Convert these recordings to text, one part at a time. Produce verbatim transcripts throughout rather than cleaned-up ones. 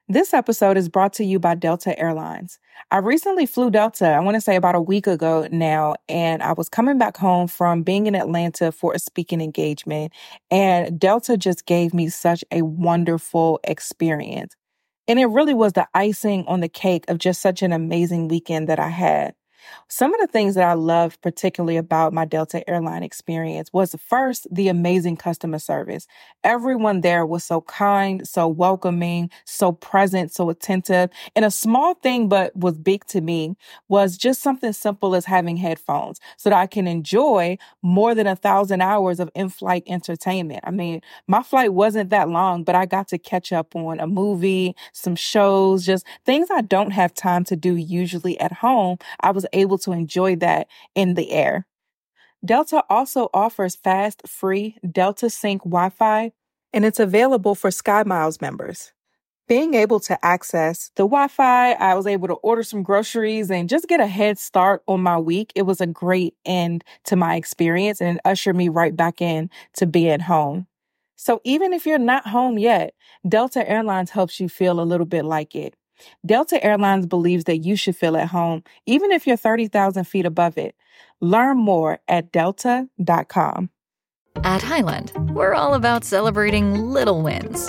This episode is brought to you by Delta Airlines. I recently flew Delta, I want to say about a week ago now, and I was coming back home from being in Atlanta for a speaking engagement, and Delta just gave me such a wonderful experience. And it really was the icing on the cake of just such an amazing weekend that I had. Some of the things that I loved particularly about my Delta airline experience was first, the amazing customer service. Everyone there was so kind, so welcoming, so present, so attentive. And a small thing, but was big to me, was just something simple as having headphones so that I can enjoy more than a thousand hours of in-flight entertainment. I mean, my flight wasn't that long, but I got to catch up on a movie, some shows, just things I don't have time to do usually at home. I was able to enjoy that in the air. Delta also offers fast, free Delta Sync Wi-Fi, and it's available for SkyMiles members. Being able to access the Wi-Fi, I was able to order some groceries and just get a head start on my week. It was a great end to my experience and it ushered me right back in to being home. So even if you're not home yet, Delta Airlines helps you feel a little bit like it. Delta Airlines believes that you should feel at home, even if you're thirty thousand feet above it. Learn more at delta dot com. At Highland, we're all about celebrating little wins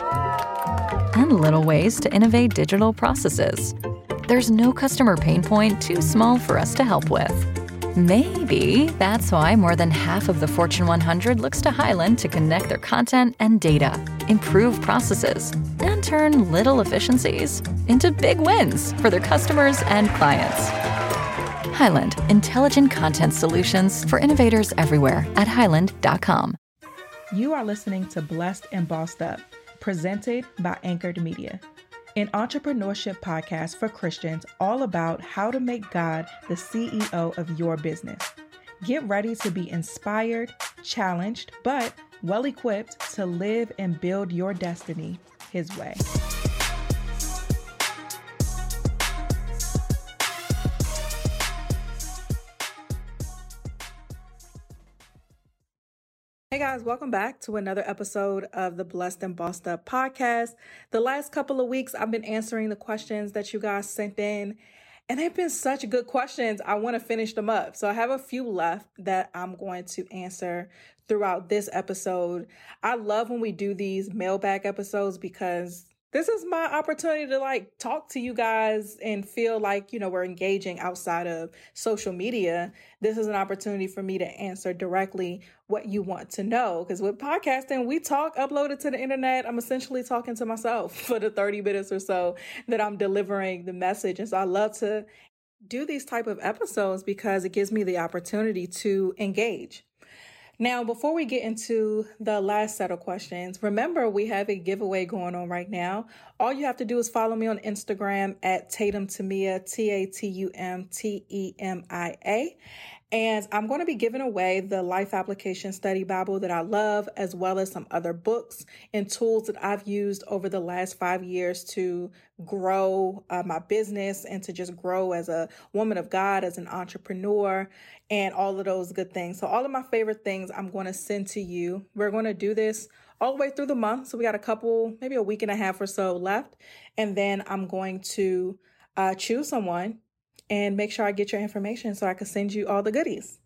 and little ways to innovate digital processes. There's no customer pain point too small for us to help with. Maybe that's why more than half of the Fortune one hundred looks to Highland to connect their content and data, improve processes, and turn little efficiencies into big wins for their customers and clients. Highland, intelligent content solutions for innovators everywhere at highland dot com. You are listening to Blessed and Bossed Up, presented by Anchored Media, an entrepreneurship podcast for Christians all about how to make God the C E O of your business. Get ready to be inspired, challenged, but well-equipped to live and build your destiny His way. Hey guys, welcome back to another episode of the Blessed and Bossed Up podcast. The last couple of weeks, I've been answering the questions that you guys sent in, and they've been such good questions. I want to finish them up. So I have a few left that I'm going to answer throughout this episode. I love when we do these mailbag episodes because this is my opportunity to like talk to you guys and feel like, you know, we're engaging outside of social media. This is an opportunity for me to answer directly what you want to know. Because with podcasting, we talk, upload it to the internet. I'm essentially talking to myself for the thirty minutes or so that I'm delivering the message. And so I love to do these type of episodes because it gives me the opportunity to engage. Now, before we get into the last set of questions, remember we have a giveaway going on right now. All you have to do is follow me on Instagram at Tatum Temia, T A T U M T E M I A. And I'm going to be giving away the Life Application Study Bible that I love, as well as some other books and tools that I've used over the last five years to grow uh, my business and to just grow as a woman of God, as an entrepreneur, and all of those good things. So all of my favorite things I'm going to send to you. We're going to do this all the way through the month. So we got a couple, maybe a week and a half or so left. And then I'm going to uh, choose someone and make sure I get your information so I can send you all the goodies.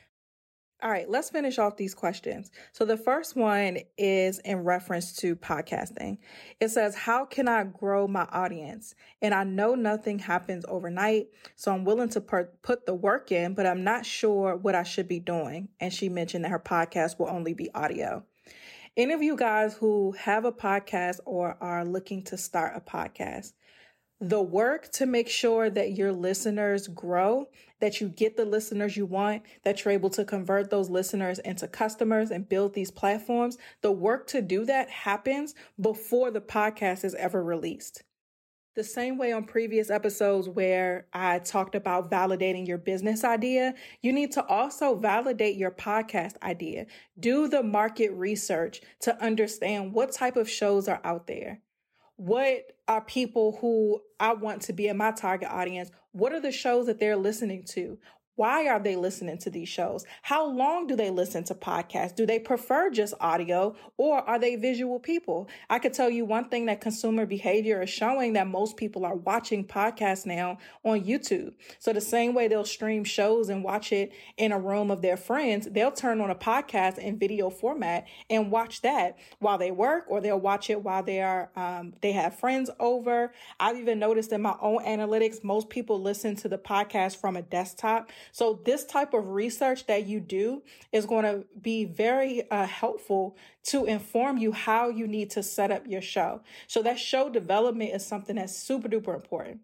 All right, let's finish off these questions. So the first one is in reference to podcasting. It says, how can I grow my audience? And I know nothing happens overnight, so I'm willing to per- put the work in, but I'm not sure what I should be doing. And she mentioned that her podcast will only be audio. Any of you guys who have a podcast or are looking to start a podcast, the work to make sure that your listeners grow, that you get the listeners you want, that you're able to convert those listeners into customers and build these platforms, the work to do that happens before the podcast is ever released. The same way on previous episodes where I talked about validating your business idea, you need to also validate your podcast idea. Do the market research to understand what type of shows are out there. What are people who I want to be in my target audience? What are the shows that they're listening to? Why are they listening to these shows? How long do they listen to podcasts? Do they prefer just audio, or are they visual people? I could tell you one thing that consumer behavior is showing, that most people are watching podcasts now on YouTube. So the same way they'll stream shows and watch it in a room of their friends, they'll turn on a podcast in video format and watch that while they work, or they'll watch it while they are um, they have friends over. I've even noticed in my own analytics, most people listen to the podcast from a desktop. So this type of research that you do is going to be very uh, helpful to inform you how you need to set up your show. So that show development is something that's super duper important,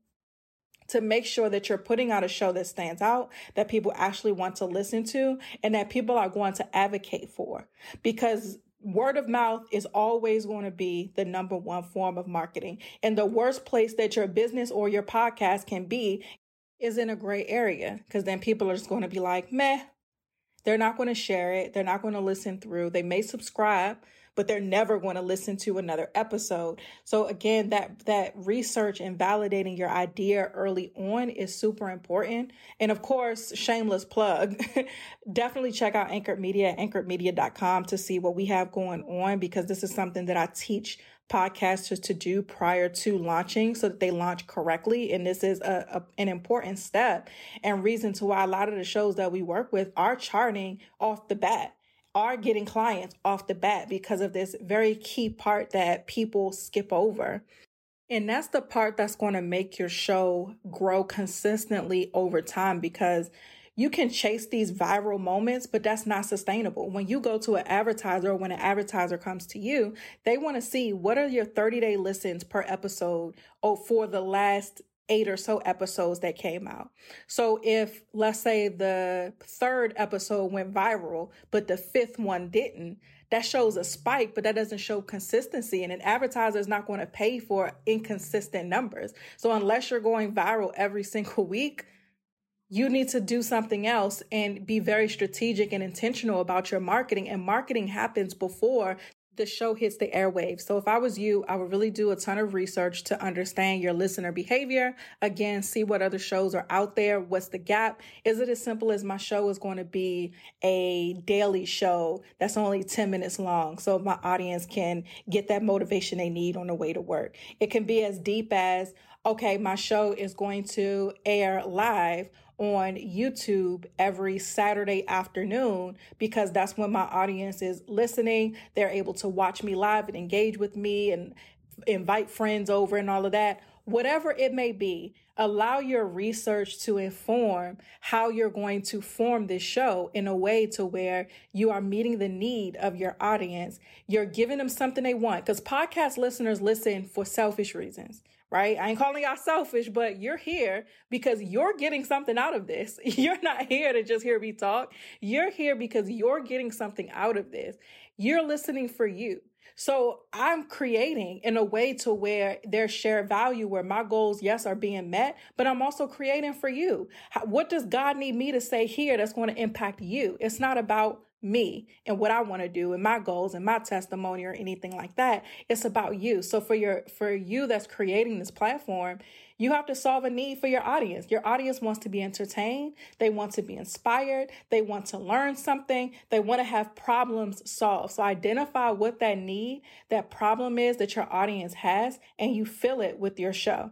to make sure that you're putting out a show that stands out, that people actually want to listen to, and that people are going to advocate for. Because word of mouth is always going to be the number one form of marketing. And the worst place that your business or your podcast can be is in a gray area, because then people are just going to be like, meh. They're not going to share it. They're not going to listen through. They may subscribe, but they're never going to listen to another episode. So again, that, that research and validating your idea early on is super important. And of course, shameless plug, definitely check out Anchored Media at anchored media dot com to see what we have going on, because this is something that I teach podcasters to do prior to launching so that they launch correctly. And this is a, a an important step and reason to why a lot of the shows that we work with are charting off the bat, are getting clients off the bat, because of this very key part that people skip over. And that's the part that's going to make your show grow consistently over time, because you can chase these viral moments, but that's not sustainable. When you go to an advertiser, or when an advertiser comes to you, they want to see what are your thirty-day listens per episode or for the last eight or so episodes that came out. So if, let's say, the third episode went viral, but the fifth one didn't, that shows a spike, but that doesn't show consistency. And an advertiser is not going to pay for inconsistent numbers. So unless you're going viral every single week, you need to do something else and be very strategic and intentional about your marketing. And marketing happens before the show hits the airwaves. So if I was you, I would really do a ton of research to understand your listener behavior. Again, see what other shows are out there. What's the gap? Is it as simple as my show is going to be a daily show that's only ten minutes long, so my audience can get that motivation they need on the way to work? It can be as deep as, okay, my show is going to air live on YouTube every Saturday afternoon, because that's when my audience is listening. They're able to watch me live and engage with me and invite friends over and all of that. Whatever it may be, allow your research to inform how you're going to form this show in a way to where you are meeting the need of your audience. You're giving them something they want, because podcast listeners listen for selfish reasons. Right? I ain't calling y'all selfish, but you're here because you're getting something out of this. You're not here to just hear me talk. You're here because you're getting something out of this. You're listening for you. So I'm creating in a way to where there's shared value, where my goals, yes, are being met, but I'm also creating for you. How, what does God need me to say here that's going to impact you? It's not about me and what I want to do and my goals and my testimony or anything like that. It's about you. So for your, for you that's creating this platform, you have to solve a need for your audience. Your audience wants to be entertained. They want to be inspired. They want to learn something. They want to have problems solved. So identify what that need, that problem is that your audience has, and you fill it with your show.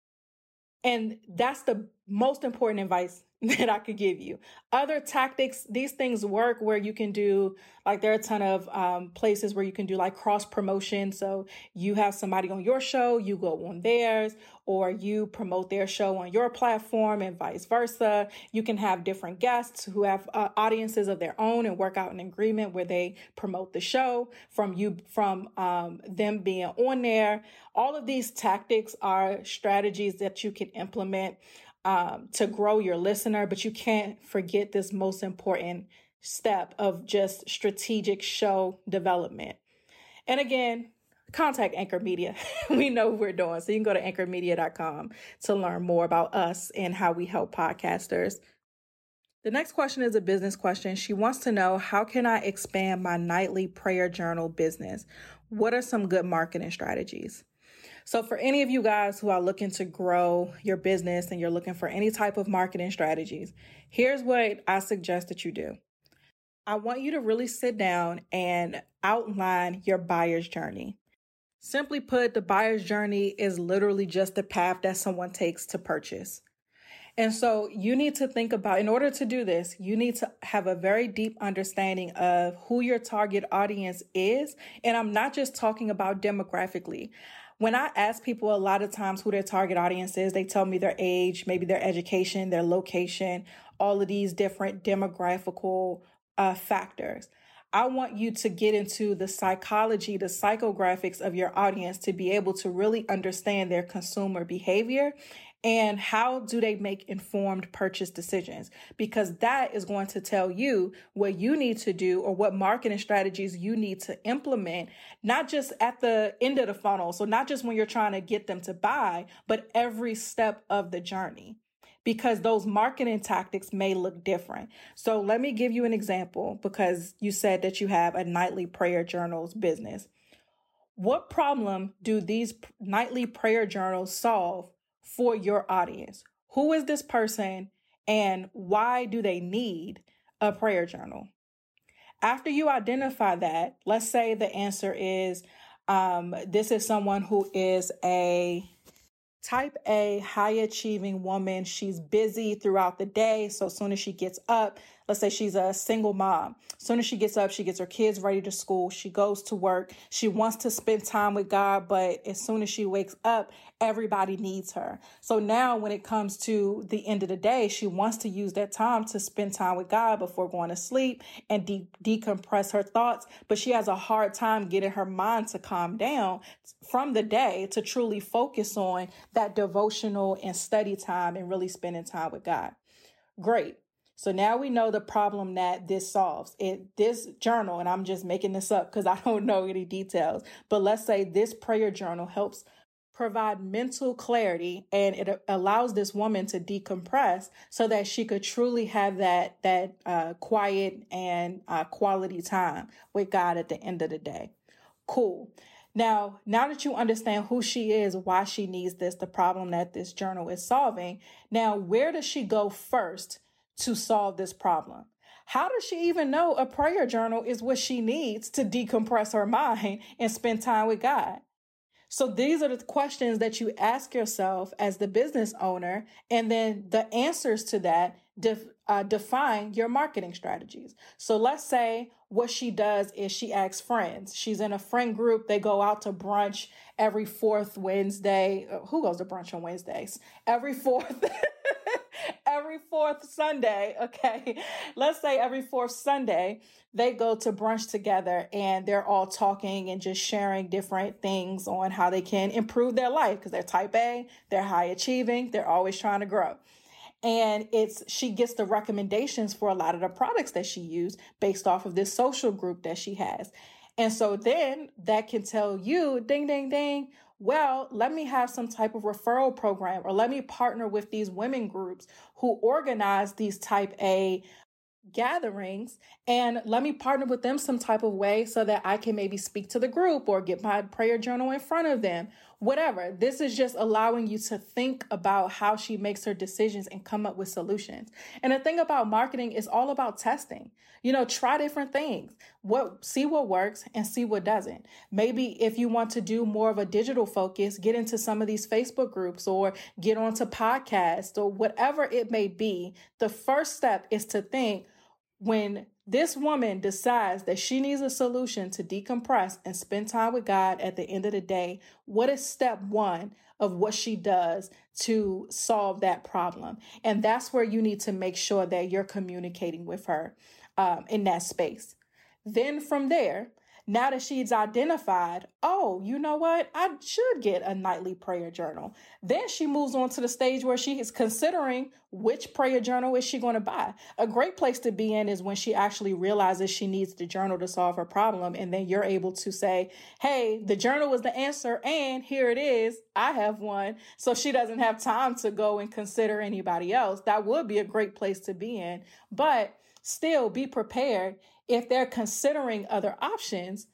And that's the most important advice that I could give you. Other tactics, these things work where you can do, like there are a ton of um, places where you can do like cross promotion. So you have somebody on your show, you go on theirs, or you promote their show on your platform and vice versa. You can have different guests who have uh, audiences of their own and work out an agreement where they promote the show from you, from um, them being on there. All of these tactics are strategies that you can implement Um, to grow your listener, but you can't forget this most important step of just strategic show development. And again, contact Anchored Media. We know what we're doing. So you can go to anchored media dot com to learn more about us and how we help podcasters. The next question is a business question. She wants to know, how can I expand my nightly prayer journal business? What are some good marketing strategies? So for any of you guys who are looking to grow your business and you're looking for any type of marketing strategies, here's what I suggest that you do. I want you to really sit down and outline your buyer's journey. Simply put, the buyer's journey is literally just the path that someone takes to purchase. And so you need to think about, in order to do this, you need to have a very deep understanding of who your target audience is. And I'm not just talking about demographically. When I ask people a lot of times who their target audience is, they tell me their age, maybe their education, their location, all of these different demographical uh, factors. I want you to get into the psychology, the psychographics of your audience to be able to really understand their consumer behavior and how do they make informed purchase decisions, because that is going to tell you what you need to do or what marketing strategies you need to implement, not just at the end of the funnel. So not just when you're trying to get them to buy, but every step of the journey, because those marketing tactics may look different. So let me give you an example, because you said that you have a nightly prayer journals business. What problem do these nightly prayer journals solve for your audience? Who is this person and why do they need a prayer journal? After you identify that, let's say the answer is, um, this is someone who is a Type A, high achieving woman. She's busy throughout the day. So as soon as she gets up, let's say she's a single mom. As soon as she gets up, she gets her kids ready to school. She goes to work. She wants to spend time with God, but as soon as she wakes up, everybody needs her. So now when it comes to the end of the day, she wants to use that time to spend time with God before going to sleep and de- decompress her thoughts. But she has a hard time getting her mind to calm down from the day to truly focus on that devotional and study time and really spending time with God. Great. So now we know the problem that this solves. It, this journal, and I'm just making this up because I don't know any details, but let's say this prayer journal helps provide mental clarity and it allows this woman to decompress so that she could truly have that, that uh, quiet and uh, quality time with God at the end of the day. Cool. Now, now that you understand who she is, why she needs this, the problem that this journal is solving, now where does she go first to solve this problem? How does she even know a prayer journal is what she needs to decompress her mind and spend time with God? So these are the questions that you ask yourself as the business owner, and then the answers to that def, uh, define your marketing strategies. So let's say what she does is she asks friends. She's in a friend group. They go out to brunch every fourth Wednesday. Who goes to brunch on Wednesdays? Every fourth every fourth Sunday. Okay. Let's say every fourth Sunday, they go to brunch together and they're all talking and just sharing different things on how they can improve their life because they're type A, they're high achieving, they're always trying to grow. And it's, she gets the recommendations for a lot of the products that she used based off of this social group that she has. And so then that can tell you, ding, ding, ding, well, let me have some type of referral program, or let me partner with these women groups who organize these type A gatherings, and let me partner with them some type of way so that I can maybe speak to the group or get my prayer journal in front of them, whatever. This is just allowing you to think about how she makes her decisions and come up with solutions. And the thing about marketing is all about testing. You know, try different things. What, see what works and see what doesn't. Maybe if you want to do more of a digital focus, get into some of these Facebook groups or get onto podcasts or whatever it may be. The first step is to think, when this woman decides that she needs a solution to decompress and spend time with God at the end of the day, what is step one of what she does to solve that problem? And that's where you need to make sure that you're communicating with her um, in that space. Then from there, now that she's identified, oh, you know what? I should get a nightly prayer journal. Then she moves on to the stage where she is considering which prayer journal is she going to buy. A great place to be in is when she actually realizes she needs the journal to solve her problem. And then you're able to say, hey, the journal was the answer. And here it is. I have one. So she doesn't have time to go and consider anybody else. That would be a great place to be in. But still be prepared. If they're considering other options,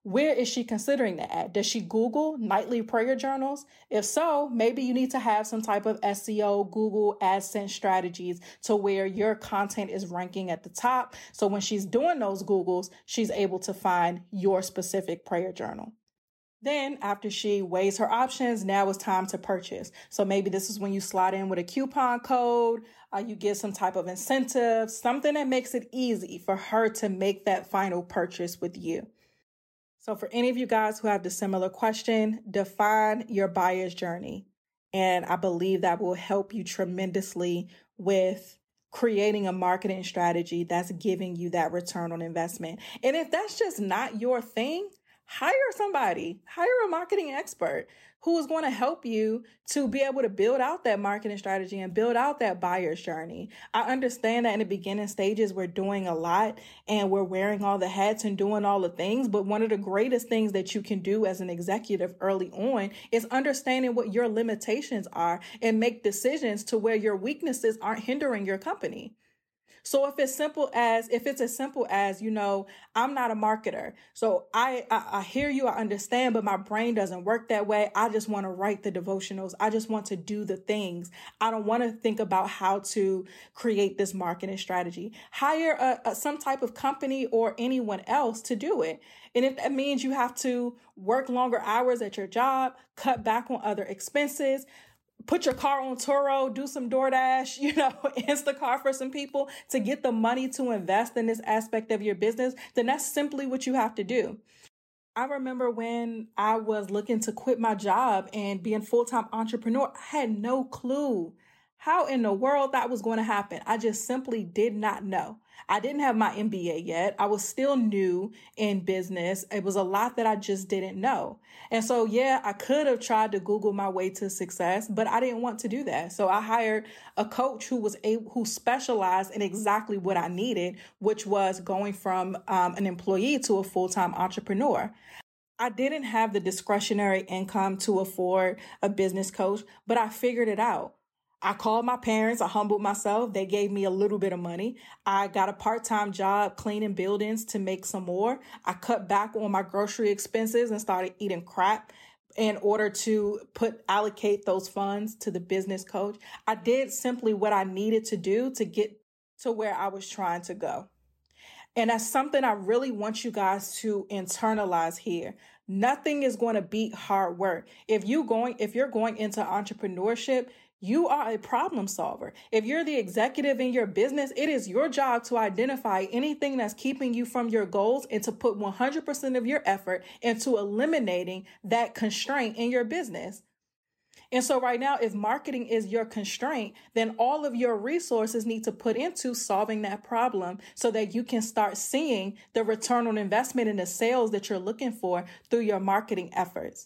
Where is she considering that at? Does she Google nightly prayer journals? If so, maybe you need to have some type of S E O, Google AdSense strategies to where your content is ranking at the top. So when she's doing those Googles, she's able to find your specific prayer journal. Then after she weighs her options, now it's time to purchase. So maybe this is when you slide in with a coupon code, uh, you get some type of incentive, something that makes it easy for her to make that final purchase with you. So for any of you guys who have the similar question, define your buyer's journey. And I believe that will help you tremendously with creating a marketing strategy that's giving you that return on investment. And if that's just not your thing, hire somebody, hire a marketing expert who is going to help you to be able to build out that marketing strategy and build out that buyer's journey. I understand that in the beginning stages, we're doing a lot and we're wearing all the hats and doing all the things. But one of the greatest things that you can do as an executive early on is understanding what your limitations are and make decisions to where your weaknesses aren't hindering your company. So if it's simple as, if it's as simple as, you know, I'm not a marketer. So I, I, I hear you, I understand, but my brain doesn't work that way. I just want to write the devotionals. I just want to do the things. I don't want to think about how to create this marketing strategy. Hire a, a, some type of company or anyone else to do it. And if that means you have to work longer hours at your job, cut back on other expenses, put your car on Turo, do some DoorDash, you know, Instacart for some people to get the money to invest in this aspect of your business, then that's simply what you have to do. I remember when I was looking to quit my job and be a full-time entrepreneur, I had no clue how in the world that was going to happen. I just simply did not know. I didn't have my M B A yet. I was still new in business. It was a lot that I just didn't know. And so, yeah, I could have tried to Google my way to success, but I didn't want to do that. So I hired a coach who was able, who specialized in exactly what I needed, which was going from um, an employee to a full-time entrepreneur. I didn't have the discretionary income to afford a business coach, but I figured it out. I called my parents. I humbled myself. They gave me a little bit of money. I got a part-time job cleaning buildings to make some more. I cut back on my grocery expenses and started eating crap in order to put allocate those funds to the business coach. I did simply what I needed to do to get to where I was trying to go. And that's something I really want you guys to internalize here. Nothing is going to beat hard work. If you going, if you're going into entrepreneurship, you are a problem solver. If you're the executive in your business, it is your job to identify anything that's keeping you from your goals and to put one hundred percent of your effort into eliminating that constraint in your business. And so right now, if marketing is your constraint, then all of your resources need to put into solving that problem so that you can start seeing the return on investment in the sales that you're looking for through your marketing efforts.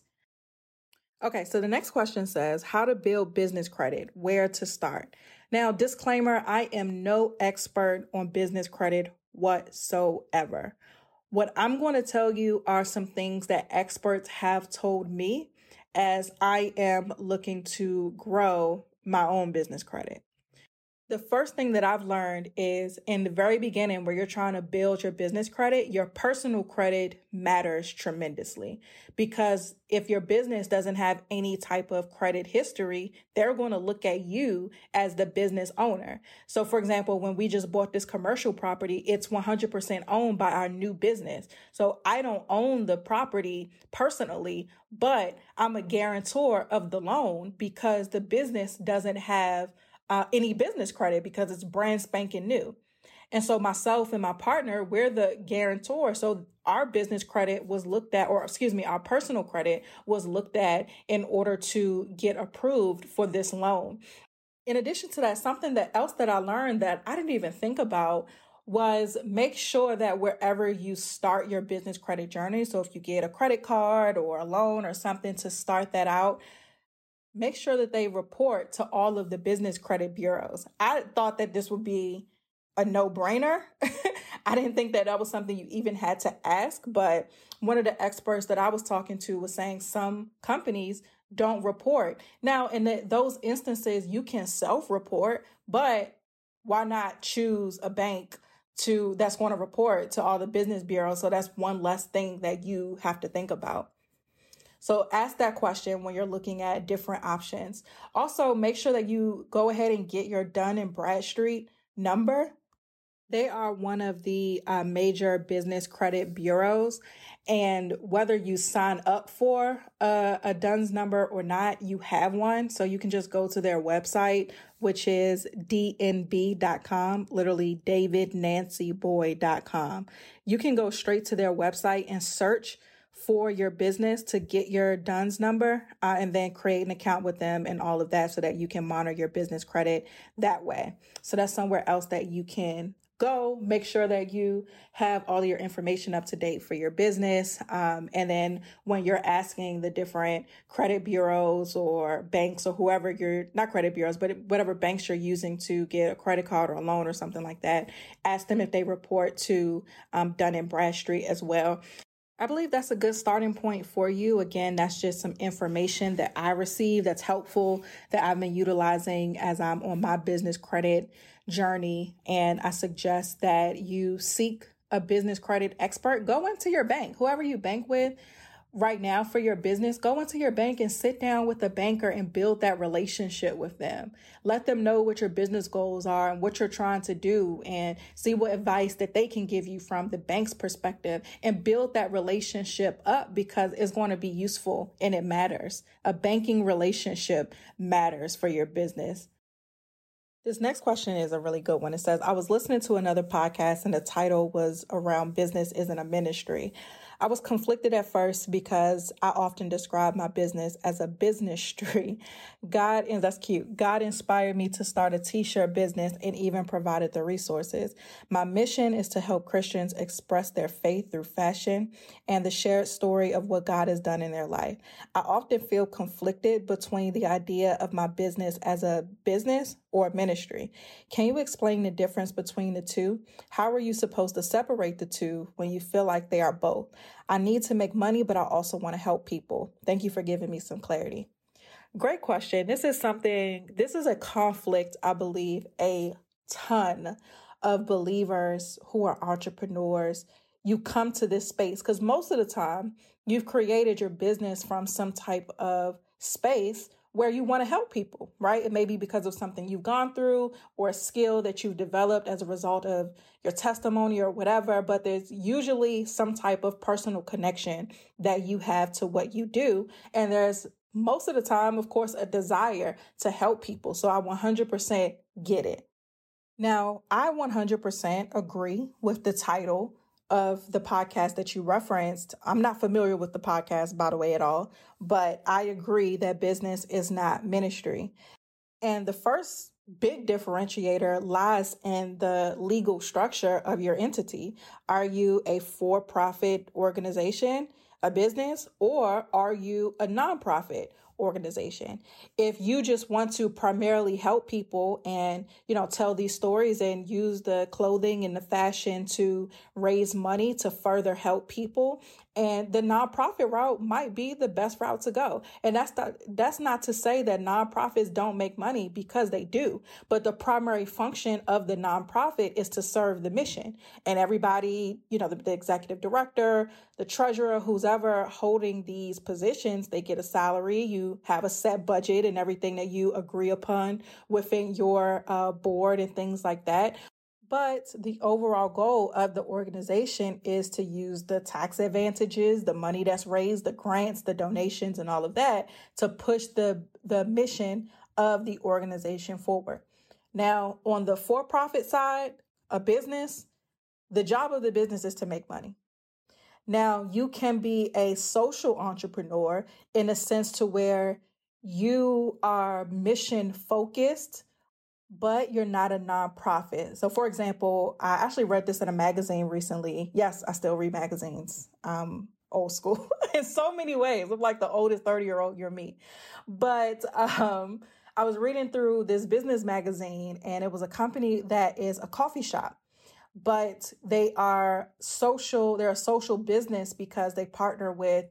Okay, so the next question says, how to build business credit, where to start. Now, disclaimer, I am no expert on business credit whatsoever. What I'm going to tell you are some things that experts have told me as I am looking to grow my own business credit. The first thing that I've learned is in the very beginning where you're trying to build your business credit, your personal credit matters tremendously, because if your business doesn't have any type of credit history, they're going to look at you as the business owner. So for example, when we just bought this commercial property, it's one hundred percent owned by our new business. So I don't own the property personally, but I'm a guarantor of the loan because the business doesn't have Uh, any business credit because it's brand spanking new. And so myself and my partner, we're the guarantor. So our business credit was looked at, or excuse me, our personal credit was looked at in order to get approved for this loan. In addition to that, something that else that I learned that I didn't even think about was make sure that wherever you start your business credit journey, so if you get a credit card or a loan or something to start that out, make sure that they report to all of the business credit bureaus. I thought that this would be a no-brainer. I didn't think that that was something you even had to ask, but one of the experts that I was talking to was saying some companies don't report. Now, in the, those instances, you can self-report, but why not choose a bank to that's going to report to all the business bureaus. So that's one less thing that you have to think about. So ask that question when you're looking at different options. Also, make sure that you go ahead and get your Dun and Bradstreet number. They are one of the uh, major business credit bureaus, and whether you sign up for a, a D U N S number or not, you have one. So you can just go to their website, which is D N B dot com, literally David Nancy Boy dot com. You can go straight to their website and search for your business to get your D U N S number uh, and then create an account with them and all of that so that you can monitor your business credit that way. So that's somewhere else that you can go. Make sure that you have all your information up to date for your business. Um, and then when you're asking the different credit bureaus or banks or whoever you're, not credit bureaus, but whatever banks you're using to get a credit card or a loan or something like that, ask them if they report to um, Dun and Bradstreet as well. I believe that's a good starting point for you. Again, that's just some information that I received that's helpful that I've been utilizing as I'm on my business credit journey. And I suggest that you seek a business credit expert. Go into your bank, whoever you bank with right now for your business, go into your bank and sit down with a banker and build that relationship with them. Let them know what your business goals are and what you're trying to do, and see what advice that they can give you from the bank's perspective, and build that relationship up because it's going to be useful and it matters. A banking relationship matters for your business. This next question is a really good one. It says, I was listening to another podcast and the title was around business isn't a ministry. I was conflicted at first because I often describe my business as a business tree. God, and that's cute. God inspired me to start a t-shirt business and even provided the resources. My mission is to help Christians express their faith through fashion and the shared story of what God has done in their life. I often feel conflicted between the idea of my business as a business or ministry. Can you explain the difference between the two? How are you supposed to separate the two when you feel like they are both? I need to make money, but I also want to help people. Thank you for giving me some clarity. Great question. This is something, this is a conflict, I believe, a ton of believers who are entrepreneurs. You come to this space because most of the time you've created your business from some type of space where you want to help people, right? It may be because of something you've gone through or a skill that you've developed as a result of your testimony or whatever, but there's usually some type of personal connection that you have to what you do. And there's most of the time, of course, a desire to help people. So I one hundred percent get it. Now, I one hundred percent agree with the title of the podcast that you referenced. I'm not familiar with the podcast, by the way, at all, but I agree that business is not ministry. And the first big differentiator lies in the legal structure of your entity. Are you a for-profit organization, a business, or are you a nonprofit organization? If you just want to primarily help people and, you know, tell these stories and use the clothing and the fashion to raise money to further help people, and the nonprofit route might be the best route to go. And that's not, that's not to say that nonprofits don't make money, because they do. But the primary function of the nonprofit is to serve the mission. And everybody, you know, the, the executive director, the treasurer, who's ever holding these positions, they get a salary. You have a set budget and everything that you agree upon within your uh, board and things like that. But the overall goal of the organization is to use the tax advantages, the money that's raised, the grants, the donations, and all of that to push the, the mission of the organization forward. Now, on the for-profit side, a business, the job of the business is to make money. Now, you can be a social entrepreneur in a sense to where you are mission focused, but you're not a nonprofit. So, for example, I actually read this in a magazine recently. Yes, I still read magazines. Um, old school in so many ways. I'm like the oldest thirty-year-old you're me. But um, I was reading through this business magazine, and it was a company that is a coffee shop. But they are social, they're a social business because they partner with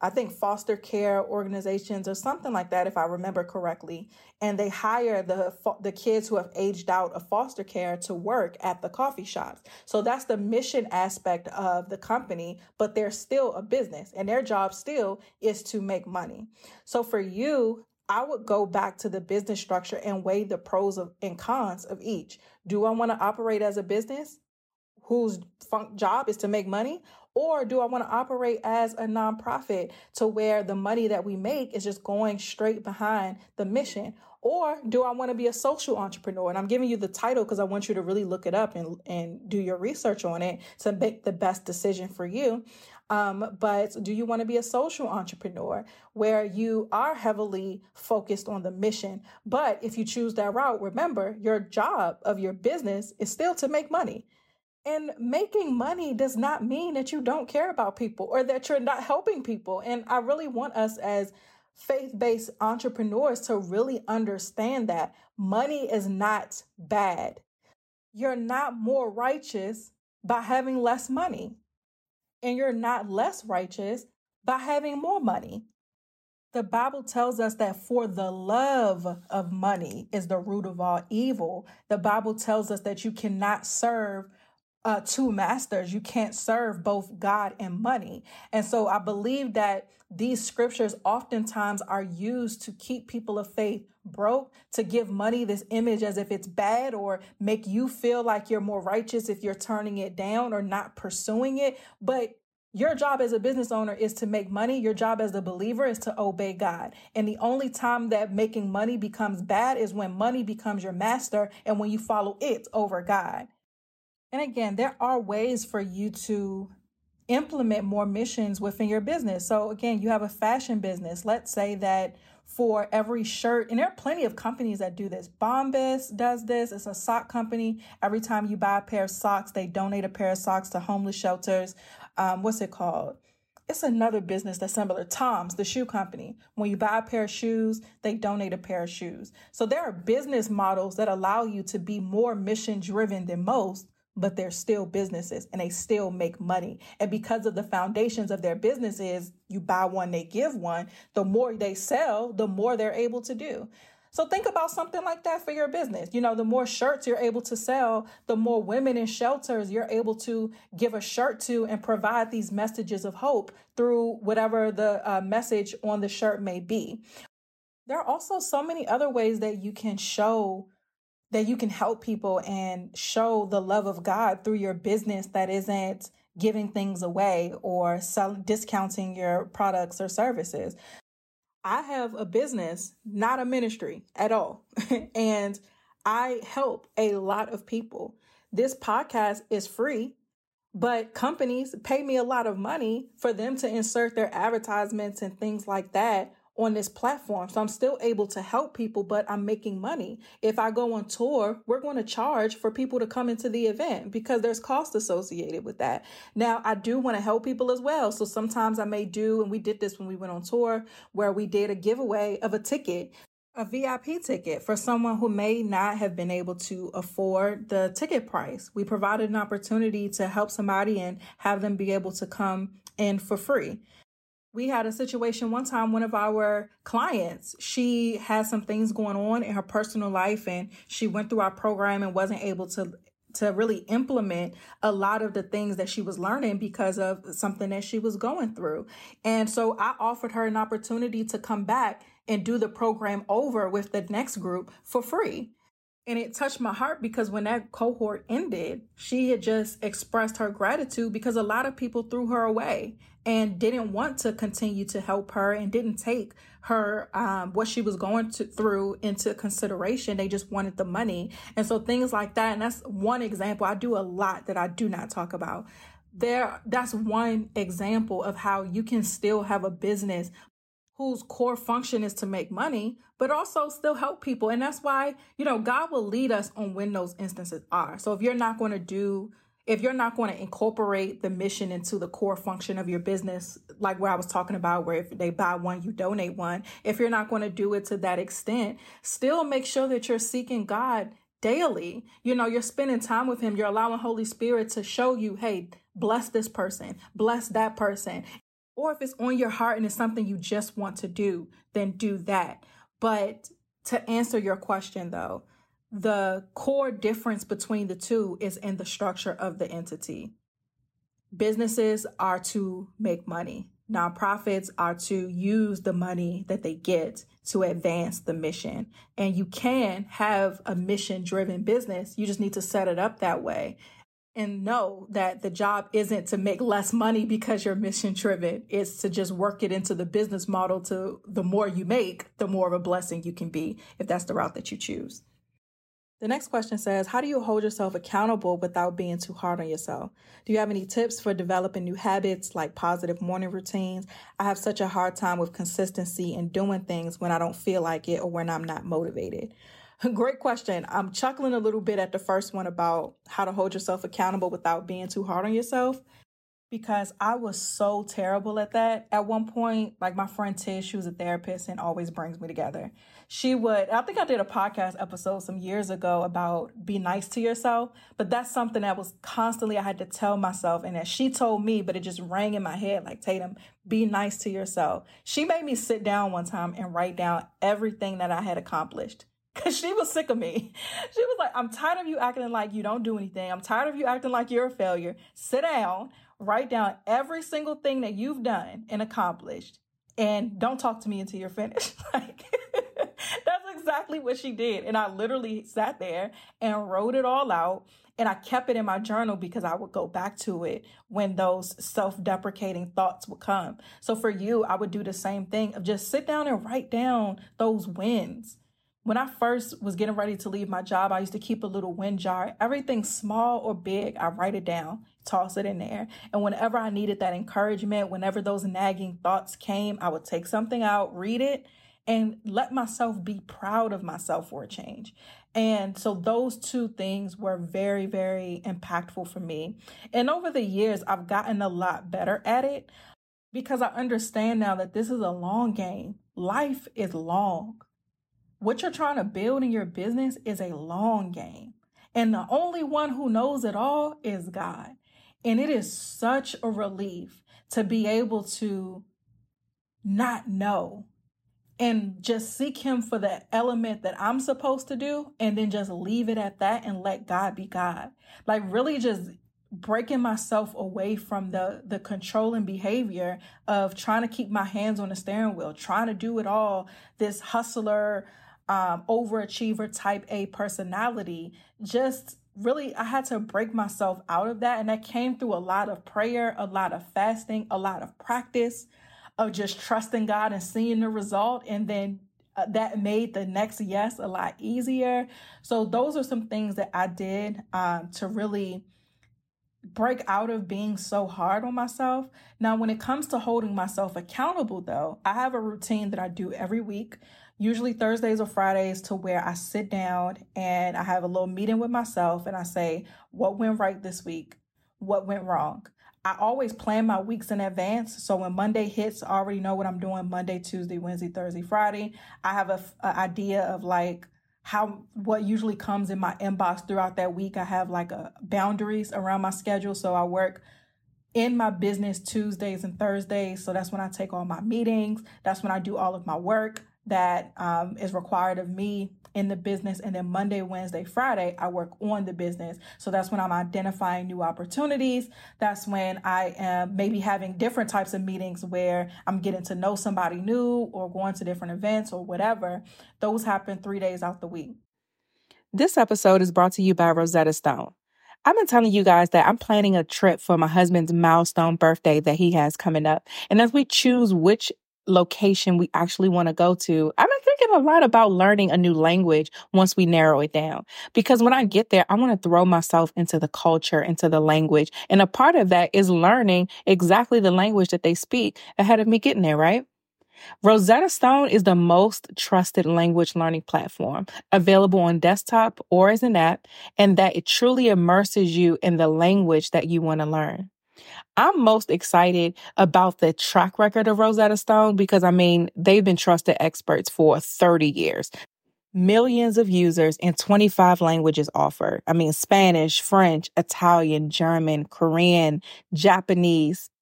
I think foster care organizations or something like that, if I remember correctly. And they hire the the kids who have aged out of foster care to work at the coffee shops. So that's the mission aspect of the company, but they're still a business and their job still is to make money. So for you, I would go back to the business structure and weigh the pros of, and cons of each. Do I want to operate as a business whose fun- job is to make money? Or do I want to operate as a nonprofit to where the money that we make is just going straight behind the mission? Or do I want to be a social entrepreneur? And I'm giving you the title because I want you to really look it up and, and do your research on it to make the best decision for you. Um, but do you want to be a social entrepreneur where you are heavily focused on the mission? But if you choose that route, remember, your job of your business is still to make money. And making money does not mean that you don't care about people or that you're not helping people. And I really want us as faith-based entrepreneurs to really understand that money is not bad. You're not more righteous by having less money. And you're not less righteous by having more money. The Bible tells us that for the love of money is the root of all evil. The Bible tells us that you cannot serve Uh, two masters. You can't serve both God and money. And so I believe that these scriptures oftentimes are used to keep people of faith broke, to give money this image as if it's bad or make you feel like you're more righteous if you're turning it down or not pursuing it. But your job as a business owner is to make money. Your job as a believer is to obey God. And the only time that making money becomes bad is when money becomes your master and when you follow it over God. And again, there are ways for you to implement more missions within your business. So again, you have a fashion business. Let's say that for every shirt, and there are plenty of companies that do this. Bombas does this. It's a sock company. Every time you buy a pair of socks, they donate a pair of socks to homeless shelters. Um, what's it called? It's another business that's similar. Tom's, the shoe company. When you buy a pair of shoes, they donate a pair of shoes. So there are business models that allow you to be more mission driven than most, but they're still businesses and they still make money. And because of the foundations of their businesses, you buy one, they give one, the more they sell, the more they're able to do. So think about something like that for your business. You know, the more shirts you're able to sell, the more women in shelters you're able to give a shirt to and provide these messages of hope through whatever the uh, message on the shirt may be. There are also so many other ways that you can show that you can help people and show the love of God through your business that isn't giving things away or selling, discounting your products or services. I have a business, not a ministry at all. And I help a lot of people. This podcast is free, but companies pay me a lot of money for them to insert their advertisements and things like that on this platform. So I'm still able to help people, but I'm making money. If I go on tour, we're going to charge for people to come into the event because there's cost associated with that. Now, I do want to help people as well. So sometimes I may do, and we did this when we went on tour, where we did a giveaway of a ticket, a V I P ticket for someone who may not have been able to afford the ticket price. We provided an opportunity to help somebody and have them be able to come in for free. We had a situation one time, one of our clients, she had some things going on in her personal life and she went through our program and wasn't able to to really implement a lot of the things that she was learning because of something that she was going through. And so I offered her an opportunity to come back and do the program over with the next group for free. And it touched my heart because when that cohort ended, she had just expressed her gratitude because a lot of people threw her away and didn't want to continue to help her and didn't take her, um, what she was going to, through into consideration. They just wanted the money. And so things like that. And that's one example. I do a lot that I do not talk about. There, that's one example of how you can still have a business whose core function is to make money, but also still help people. And that's why, you know, God will lead us on when those instances are. So if you're not going to do, if you're not going to incorporate the mission into the core function of your business, like where I was talking about, where if they buy one, you donate one, if you're not going to do it to that extent, still make sure that you're seeking God daily. You know, you're spending time with him. You're allowing Holy Spirit to show you, hey, bless this person, bless that person. Or if it's on your heart and it's something you just want to do, then do that. But to answer your question though, the core difference between the two is in the structure of the entity. Businesses are to make money. Nonprofits are to use the money that they get to advance the mission. And you can have a mission-driven business. You just need to set it up that way and know that the job isn't to make less money because you're mission-driven. It's to just work it into the business model to the more you make, the more of a blessing you can be if that's the route that you choose. The next question says, how do you hold yourself accountable without being too hard on yourself? Do you have any tips for developing new habits like positive morning routines? I have such a hard time with consistency and doing things when I don't feel like it or when I'm not motivated. Great question. I'm chuckling a little bit at the first one about how to hold yourself accountable without being too hard on yourself, because I was so terrible at that at one point. Like my friend Tish, she was a therapist and always brings me together. She would, I think I did a podcast episode some years ago about be nice to yourself, but that's something that was constantly, I had to tell myself, and that she told me, but it just rang in my head like, Tatum, be nice to yourself. She made me sit down one time and write down everything that I had accomplished. Because she was sick of me. She was like, I'm tired of you acting like you don't do anything. I'm tired of you acting like you're a failure. Sit down, write down every single thing that you've done and accomplished, and don't talk to me until you're finished. Like, that's exactly what she did. And I literally sat there and wrote it all out. And I kept it in my journal because I would go back to it when those self-deprecating thoughts would come. So for you, I would do the same thing of just sit down and write down those wins. When I first was getting ready to leave my job, I used to keep a little win jar. Everything small or big, I write it down, toss it in there. And whenever I needed that encouragement, whenever those nagging thoughts came, I would take something out, read it, and let myself be proud of myself for a change. And so those two things were very, very impactful for me. And over the years, I've gotten a lot better at it because I understand now that this is a long game. Life is long. What you're trying to build in your business is a long game. And the only one who knows it all is God. And it is such a relief to be able to not know and just seek him for the element that I'm supposed to do, and then just leave it at that and let God be God. Like really just breaking myself away from the, the controlling behavior of trying to keep my hands on the steering wheel, trying to do it all, this hustler, um, overachiever type A personality. Just really, I had to break myself out of that. And that came through a lot of prayer, a lot of fasting, a lot of practice of just trusting God and seeing the result. And then uh, that made the next yes a lot easier. So those are some things that I did um, to really break out of being so hard on myself. Now, when it comes to holding myself accountable, though, I have a routine that I do every week, usually Thursdays or Fridays, to where I sit down and I have a little meeting with myself and I say, what went right this week? What went wrong? I always plan my weeks in advance. So when Monday hits, I already know what I'm doing Monday, Tuesday, Wednesday, Thursday, Friday. I have a, a idea of like how, what usually comes in my inbox throughout that week. I have like a boundaries around my schedule. So I work in my business Tuesdays and Thursdays. So that's when I take all my meetings. That's when I do all of my work that um, is required of me in the business. And then Monday, Wednesday, Friday, I work on the business. So that's when I'm identifying new opportunities. That's when I am maybe having different types of meetings where I'm getting to know somebody new or going to different events or whatever. Those happen three days out the week. This episode is brought to you by Rosetta Stone. I've been telling you guys that I'm planning a trip for my husband's milestone birthday that he has coming up. And as we choose which location we actually want to go to, I've been thinking a lot about learning a new language once we narrow it down. Because when I get there, I want to throw myself into the culture, into the language. And a part of that is learning exactly the language that they speak ahead of me getting there, right? Rosetta Stone is the most trusted language learning platform, available on desktop or as an app, and that it truly immerses you in the language that you want to learn. I'm most excited about the track record of Rosetta Stone because, I mean, they've been trusted experts for thirty years. Millions of users in twenty-five languages offered. I mean, Spanish, French, Italian, German, Korean, Japanese,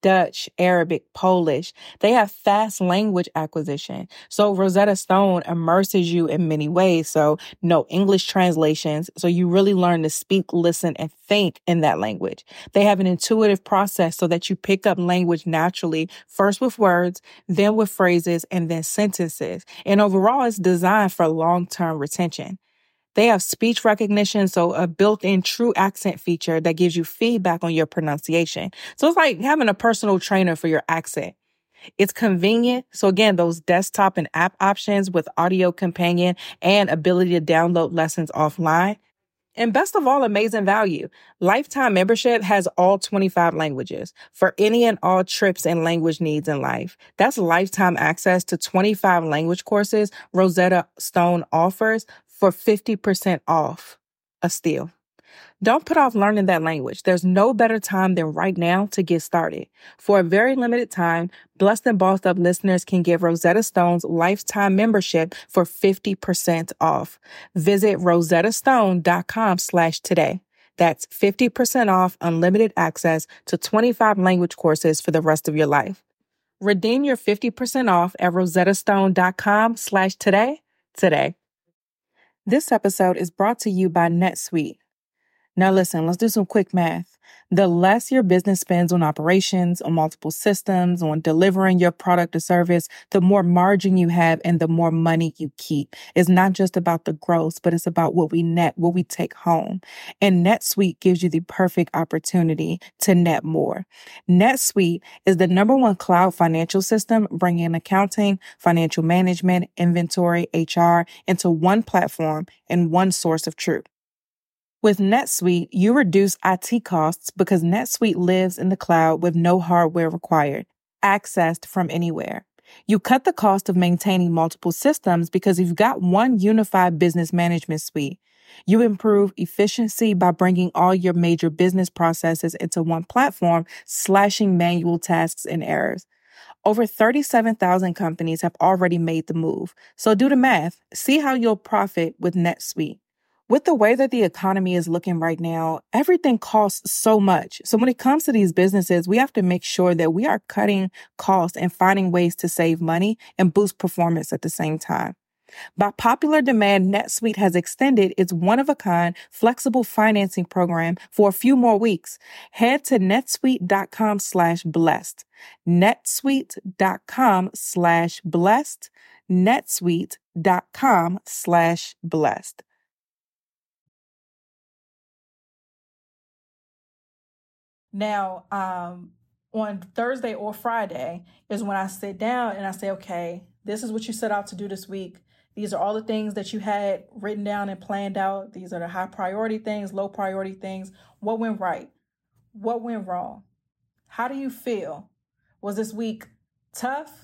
Dutch, Arabic, Polish. They have fast language acquisition. So Rosetta Stone immerses you in many ways. So no English translations. So you really learn to speak, listen, and think in that language. They have an intuitive process so that you pick up language naturally, first with words, then with phrases, and then sentences. And overall, it's designed for long-term retention. They have speech recognition, so a built-in true accent feature that gives you feedback on your pronunciation. So it's like having a personal trainer for your accent. It's convenient. So again, those desktop and app options with audio companion and ability to download lessons offline. And best of all, amazing value. Lifetime membership has all twenty-five languages for any and all trips and language needs in life. That's lifetime access to twenty-five language courses Rosetta Stone offers for fifty percent off a steal. Don't put off learning that language. There's no better time than right now to get started. For a very limited time, Blessed and Bossed Up listeners can get Rosetta Stone's lifetime membership for fifty percent off. Visit rosettastone.com slash today. That's fifty percent off unlimited access to twenty-five language courses for the rest of your life. Redeem your fifty percent off at rosettastone.com slash today today. This episode is brought to you by NetSuite. Now listen, let's do some quick math. The less your business spends on operations, on multiple systems, on delivering your product or service, the more margin you have and the more money you keep. It's not just about the growth, but it's about what we net, what we take home. And NetSuite gives you the perfect opportunity to net more. NetSuite is the number one cloud financial system, bringing accounting, financial management, inventory, H R into one platform and one source of truth. With NetSuite, you reduce I T costs because NetSuite lives in the cloud with no hardware required, accessed from anywhere. You cut the cost of maintaining multiple systems because you've got one unified business management suite. You improve efficiency by bringing all your major business processes into one platform, slashing manual tasks and errors. Over thirty-seven thousand companies have already made the move. So do the math. See how you'll profit with NetSuite. With the way that the economy is looking right now, everything costs so much. So when it comes to these businesses, we have to make sure that we are cutting costs and finding ways to save money and boost performance at the same time. By popular demand, NetSuite has extended its one-of-a-kind flexible financing program for a few more weeks. Head to netsuite.com slash blessed. netsuite.com slash blessed. netsuite.com slash blessed. Now, um, on Thursday or Friday is when I sit down and I say, okay, this is what you set out to do this week. These are all the things that you had written down and planned out. These are the high priority things, low priority things. What went right? What went wrong? How do you feel? Was this week tough?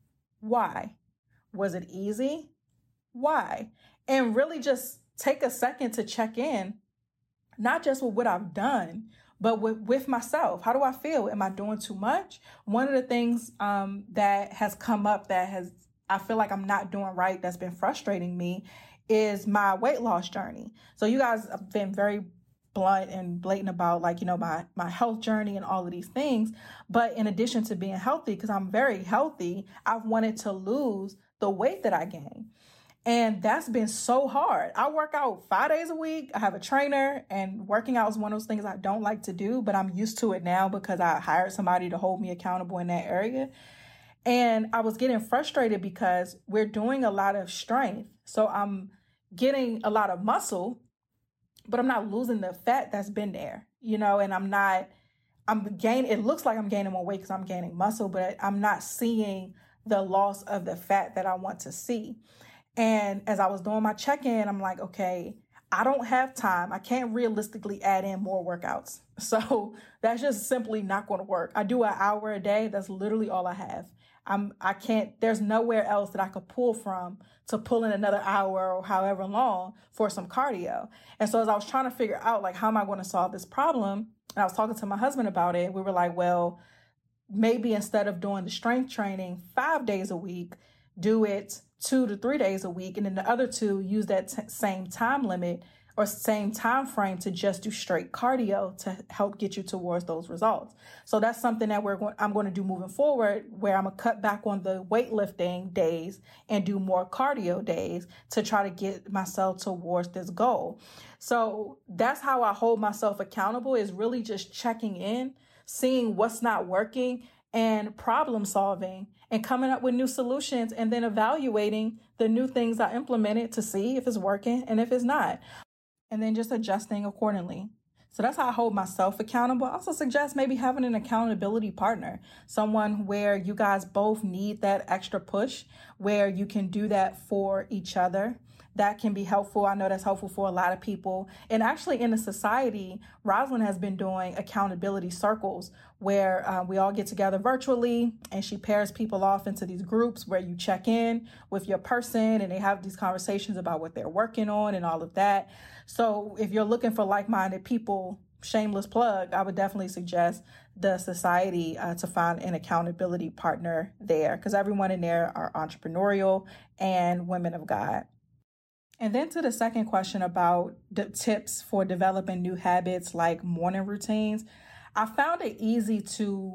Why? Was it easy? Why? And really just take a second to check in, not just with what I've done, but with, with myself. How do I feel? Am I doing too much? One of the things um, that has come up that has, I feel like I'm not doing right, that's been frustrating me, is my weight loss journey. So you guys have been very blunt and blatant about, like, you know, my, my health journey and all of these things. But in addition to being healthy, because I'm very healthy, I've wanted to lose the weight that I gained. And that's been so hard. I work out five days a week. I have a trainer, and working out is one of those things I don't like to do, but I'm used to it now because I hired somebody to hold me accountable in that area. And I was getting frustrated because we're doing a lot of strength. So I'm getting a lot of muscle, but I'm not losing the fat that's been there, you know, and I'm not, I'm gaining, it looks like I'm gaining more weight because I'm gaining muscle, but I'm not seeing the loss of the fat that I want to see. And as I was doing my check-in, I'm like, okay, I don't have time. I can't realistically add in more workouts. So that's just simply not going to work. I do an hour a day. That's literally all I have. I'm, I can't, there's nowhere else that I could pull from to pull in another hour or however long for some cardio. And so as I was trying to figure out, like, how am I going to solve this problem? And I was talking to my husband about it. We were like, well, maybe instead of doing the strength training five days a week, do it two to three days a week. And then the other two, use that t- same time limit or same time frame to just do straight cardio to help get you towards those results. So that's something that we're going, I'm going to do moving forward, where I'm going to cut back on the weightlifting days and do more cardio days to try to get myself towards this goal. So that's how I hold myself accountable, is really just checking in, seeing what's not working, and problem solving and coming up with new solutions, and then evaluating the new things I implemented to see if it's working and if it's not, and then just adjusting accordingly. So that's how I hold myself accountable. I also suggest maybe having an accountability partner, someone where you guys both need that extra push, where you can do that for each other. That can be helpful. I know that's helpful for a lot of people. And actually in the society, Rosalind has been doing accountability circles where uh, we all get together virtually, and she pairs people off into these groups where you check in with your person and they have these conversations about what they're working on and all of that. So if you're looking for like-minded people, shameless plug, I would definitely suggest the society uh, to find an accountability partner there, because everyone in there are entrepreneurial and women of God. And then to the second question about the tips for developing new habits like morning routines, I found it easy to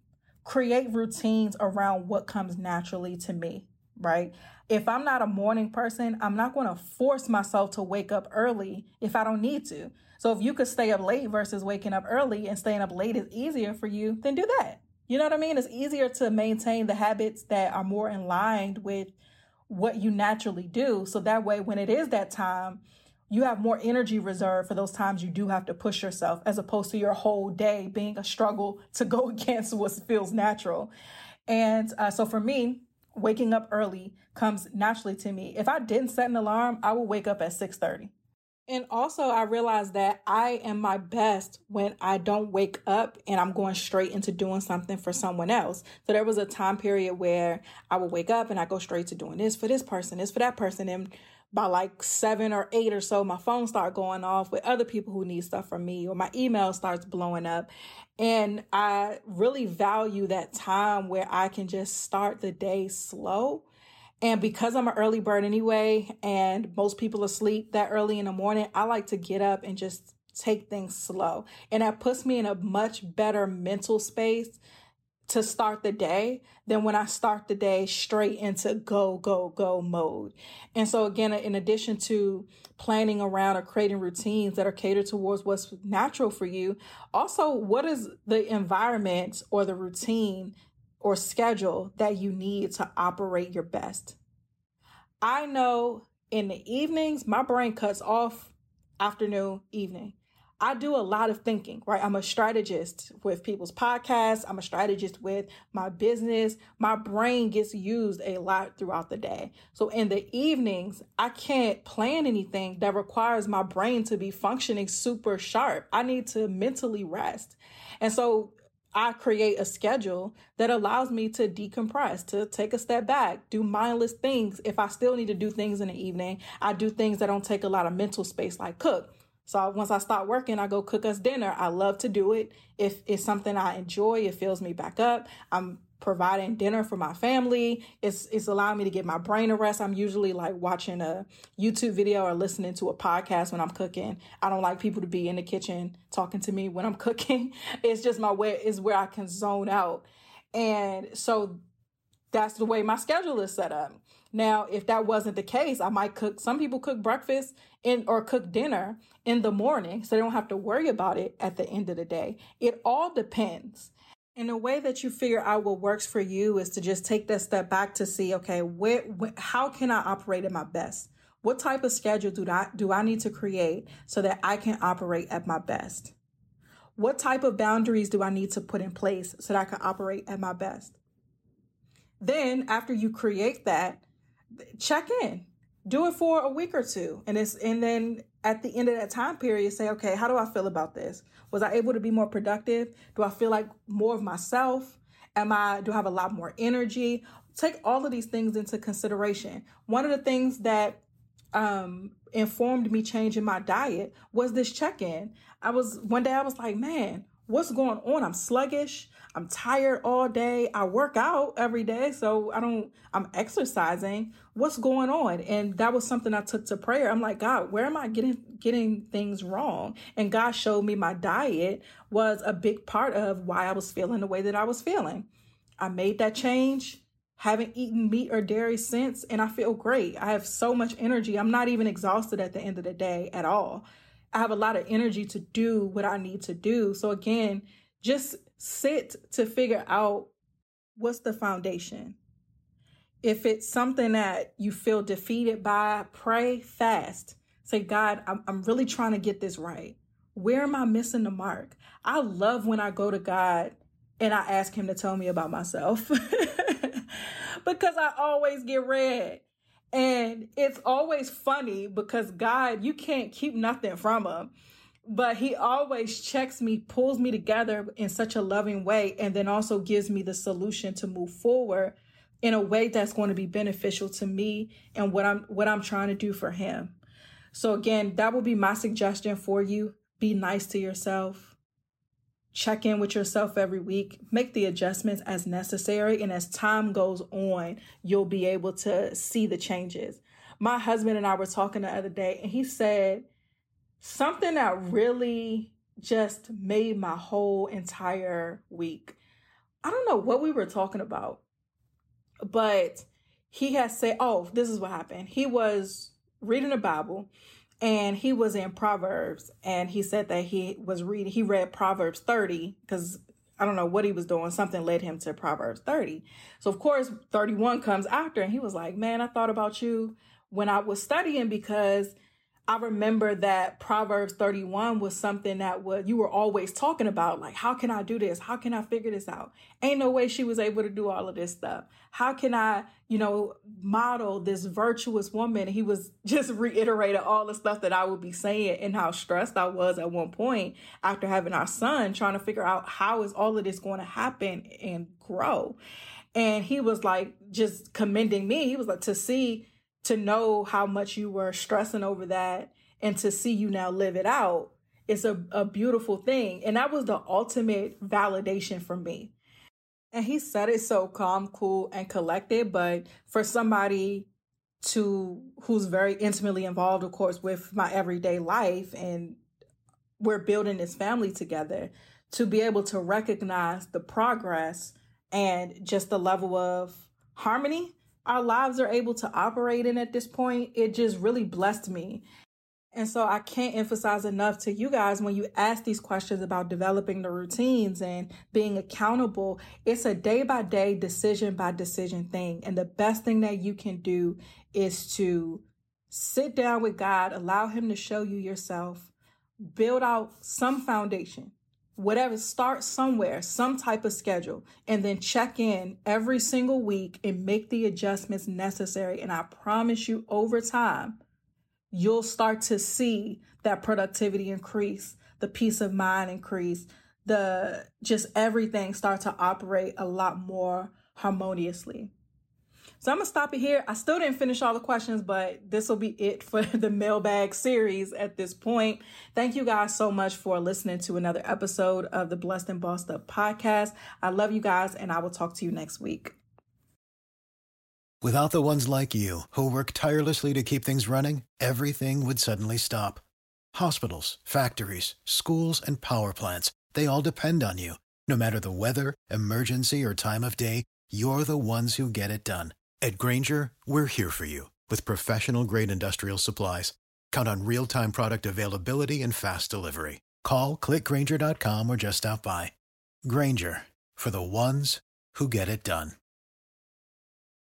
create routines around what comes naturally to me, right? If I'm not a morning person, I'm not going to force myself to wake up early if I don't need to. So if you could stay up late versus waking up early, and staying up late is easier for you, then do that. You know what I mean? It's easier to maintain the habits that are more in line with what you naturally do. So that way, when it is that time, you have more energy reserved for those times you do have to push yourself, as opposed to your whole day being a struggle to go against what feels natural. And uh, so for me, waking up early comes naturally to me. If I didn't set an alarm, I would wake up at six thirty. And also, I realized that I am my best when I don't wake up and I'm going straight into doing something for someone else. So there was a time period where I would wake up and I go straight to doing this for this person, this for that person. And by like seven or eight or so, my phone started going off with other people who need stuff from me, or my email starts blowing up. And I really value that time where I can just start the day slow. And because I'm an early bird anyway, and most people asleep that early in the morning, I like to get up and just take things slow. And that puts me in a much better mental space to start the day than when I start the day straight into go, go, go mode. And so again, in addition to planning around or creating routines that are catered towards what's natural for you, also, what is the environment or the routine or schedule that you need to operate your best? I know in the evenings, my brain cuts off afternoon, evening. I do a lot of thinking, right? I'm a strategist with people's podcasts. I'm a strategist with my business. My brain gets used a lot throughout the day. So in the evenings, I can't plan anything that requires my brain to be functioning super sharp. I need to mentally rest. And so I create a schedule that allows me to decompress, to take a step back, do mindless things. If I still need to do things in the evening, I do things that don't take a lot of mental space, like cook. So once I start working, I go cook us dinner. I love to do it. If it's something I enjoy, it fills me back up. I'm providing dinner for my family. It's it's allowing me to get my brain a rest. I'm usually like watching a YouTube video or listening to a podcast when I'm cooking. I don't like people to be in the kitchen talking to me when I'm cooking. It's just my way, is where I can zone out. And so that's the way my schedule is set up. Now, if that wasn't the case, I might cook. Some people cook breakfast in or cook dinner in the morning, so they don't have to worry about it at the end of the day. It all depends. And the way that you figure out what works for you is to just take that step back to see, okay, where, where how can I operate at my best? What type of schedule do I, do I need to create so that I can operate at my best? What type of boundaries do I need to put in place so that I can operate at my best? Then after you create that, check in. Do it for a week or two. And it's and then at the end of that time period, say, okay, how do I feel about this? Was I able to be more productive? Do I feel like more of myself? Am I, do I have a lot more energy? Take all of these things into consideration. One of the things that um, informed me changing my diet was this check-in. I was, one day I was like, man, What's going on? I'm sluggish. I'm tired all day. I work out every day, so I don't, I'm exercising. What's going on? And that was something I took to prayer. I'm like, God, where am I getting, getting things wrong? And God showed me my diet was a big part of why I was feeling the way that I was feeling. I made that change. Haven't eaten meat or dairy since, and I feel great. I have so much energy. I'm not even exhausted at the end of the day at all. I have a lot of energy to do what I need to do. So again, just sit to figure out what's the foundation. If it's something that you feel defeated by, pray, fast. Say, God, I'm, I'm really trying to get this right. Where am I missing the mark? I love when I go to God and I ask him to tell me about myself because I always get red. And it's always funny because God, you can't keep nothing from him, but he always checks me, pulls me together in such a loving way, and then also gives me the solution to move forward in a way that's going to be beneficial to me and what I'm what I'm trying to do for him. So again, that would be my suggestion for you. Be nice to yourself. Check in with yourself every week, make the adjustments as necessary. And as time goes on, you'll be able to see the changes. My husband and I were talking the other day, and he said something that really just made my whole entire week. I don't know what we were talking about, but he has said, oh, this is what happened. He was reading the Bible. And he was in Proverbs, and he said that he was reading, he read Proverbs thirty, because I don't know what he was doing. Something led him to Proverbs thirty. So of course, thirty-one comes after, and he was like, man, I thought about you when I was studying, because I remember that Proverbs thirty-one was something that was, you were always talking about, like, how can I do this? How can I figure this out? Ain't no way she was able to do all of this stuff. How can I, you know, model this virtuous woman? He was just reiterating all the stuff that I would be saying and how stressed I was at one point after having our son, trying to figure out how is all of this going to happen and grow. And he was like, just commending me. He was like, to see to know how much you were stressing over that and to see you now live it out, it's a, a beautiful thing. And that was the ultimate validation for me. And he said it so calm, cool, and collected. But for somebody to who's very intimately involved, of course, with my everyday life, and we're building this family together, to be able to recognize the progress and just the level of harmony our lives are able to operate in at this point, it just really blessed me. And so I can't emphasize enough to you guys, when you ask these questions about developing the routines and being accountable, it's a day by day, decision by decision thing. And the best thing that you can do is to sit down with God, allow him to show you yourself, build out some foundation. Whatever, start somewhere, some type of schedule, and then check in every single week and make the adjustments necessary. And I promise you, over time, you'll start to see that productivity increase, the peace of mind increase, the just everything start to operate a lot more harmoniously. So I'm going to stop it here. I still didn't finish all the questions, but this will be it for the mailbag series at this point. Thank you guys so much for listening to another episode of the Blessed and Bossed Up podcast. I love you guys, and I will talk to you next week. Without the ones like you, who work tirelessly to keep things running, everything would suddenly stop. Hospitals, factories, schools, and power plants, they all depend on you. No matter the weather, emergency, or time of day, you're the ones who get it done. At Grainger, we're here for you with professional-grade industrial supplies. Count on real-time product availability and fast delivery. Call, click Grainger dot com, or just stop by. Grainger, for the ones who get it done.